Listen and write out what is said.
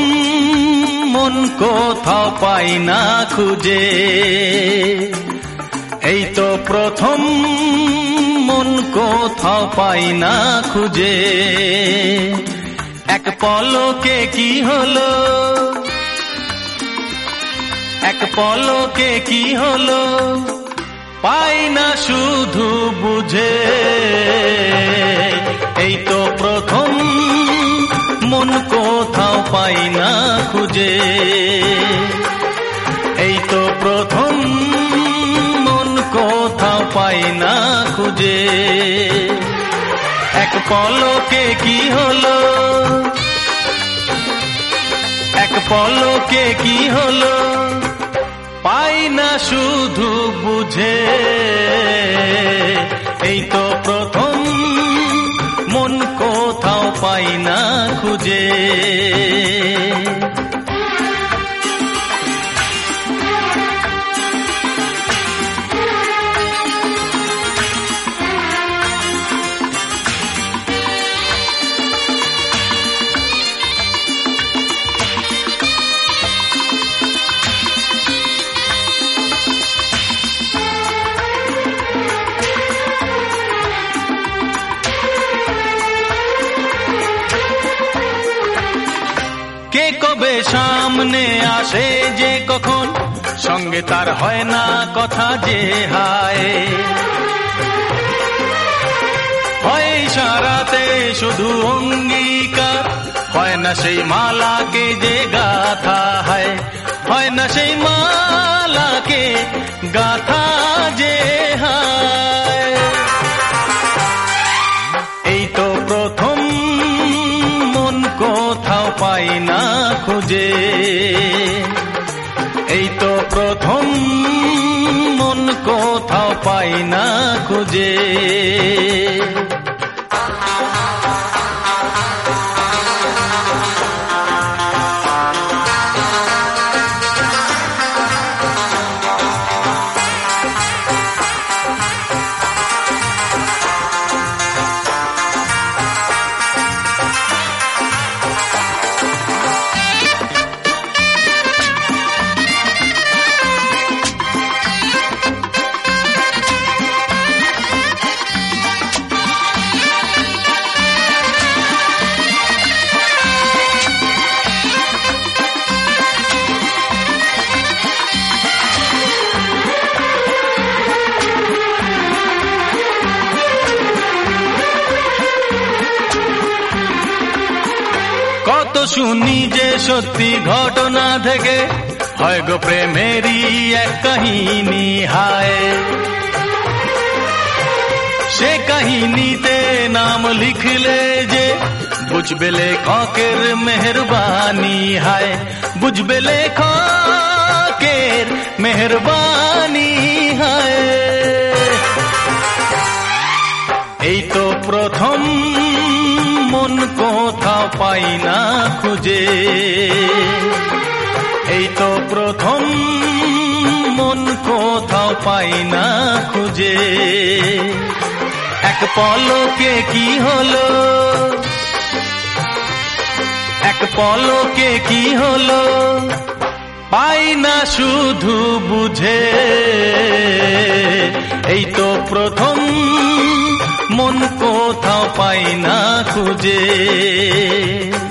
মন কোথাও পাই না খুঁজে, এই তো প্রথম মন কোথাও পাই না খুঁজে। এক পলকে কি হলো, এক পলকে কি হলো, পাই না শুধু বুঝে। এই তো প্রথম মন কোথাও পাই না খুঁজে, এই তো প্রথম মন কোথাও পাই না খুঁজে। এক পলকে কি হলো, এক পলকে কি হলো, পাই না শুধু বুঝে। এই তো প্রথম মন কোথাও পাই না খুঁজে। কে কবে সামনে আসে যে কখন, সঙ্গে তার হয় না কথা যে হায়। হয় ইশারাতে শুধু অঙ্গীকার, হয় না সেই মালাকে যে গাথা হয়, হয় না সেই মালাকে গাথা যে হায়। এই তো প্রথম মন কোথাও পাই না খুঁজে, এই তো প্রথম মন কোথাও পাই না খুঁজে। কত শুনি যে সত্যি ঘটনা থেকে, হয় গো প্রেমেরই এক কাহিনী হায়। সে কাহিনীতে নাম লিখলে যে বুঝবে লেখকের মেহরবানি হায়, বুঝবে লেখকের মেহরবানি হায়। এই তো প্রথম মন কোথাও পাই না খুঁজে, এই তো প্রথম মন কোথাও পাই না খুঁজে। এক পলকে কি হলো, এক পলকে কি হলো, পাই না শুধু বুঝে। এই তো প্রথম মন কোথাও পাই না খুঁজে।